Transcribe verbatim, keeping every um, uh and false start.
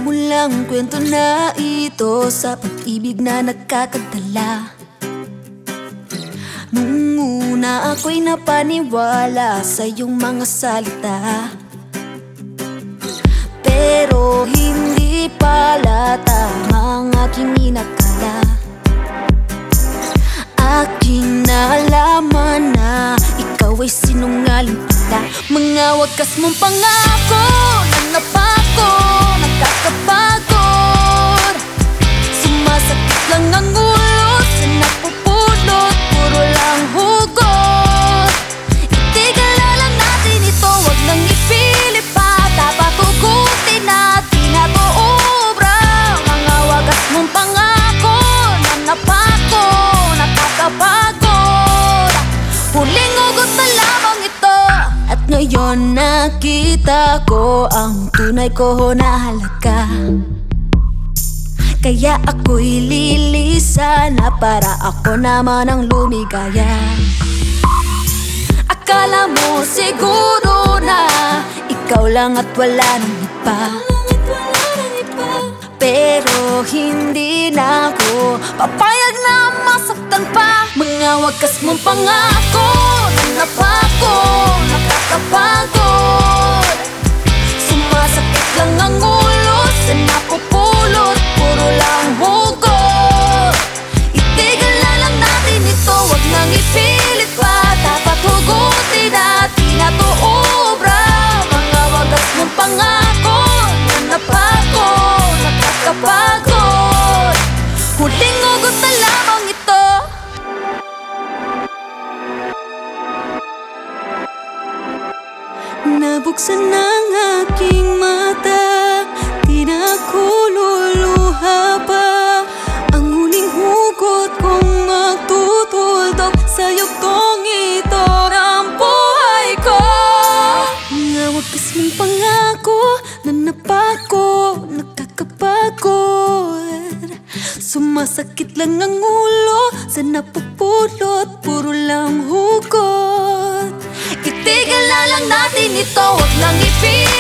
Simulang kwento na ito sa pag-ibig na nagkakadala. Nung una ako'y napaniwala sa iyong mga salita, pero hindi pala tama ang aking inakala. Aking nalaman na ikaw ay sinungaling pala. Mga wakas mong pangako na napako, nakakapagod. Sumasakit lang ang ulo sa napupulot, puro lang hugot. Itigil na lang natin ito, wag nang ipilit pa. Dapat hugutin natin na to obra. Mga wagas mong pangako na napako, nakakapagod. Huling hugot na lamang ito. At ngayon nakita ko ang tunay ko na halaga. Kaya ako'y lilisan na para ako naman ang lumigaya. Akala mo siguro na ikaw lang at wala nang iba, pero hindi na ako papayag na masaktan pa. Mga wagas mong pangako na napako, nakakapagod. Sumasakit lang ang ulo sa napupulot, puro lang hugot. Itigil na lang natin ito, wag nang ipilit pa. Dapat hugutin natin na to obra. Mga wagas mong pangako na napako, nakakapagod. Huling hugot na lamang ito. Nabuksan ng aking mata, di na ako luluha pa. Ang huling hugot kong magtutuldok sa yugtong ito ng buhay ko. Mga wagas mong pangako na napako, nakakapagod. Sumasakit lang ang ulo sa napupulot, puro lang hugot. Itigil na lang natin ito, wag lang ipilit.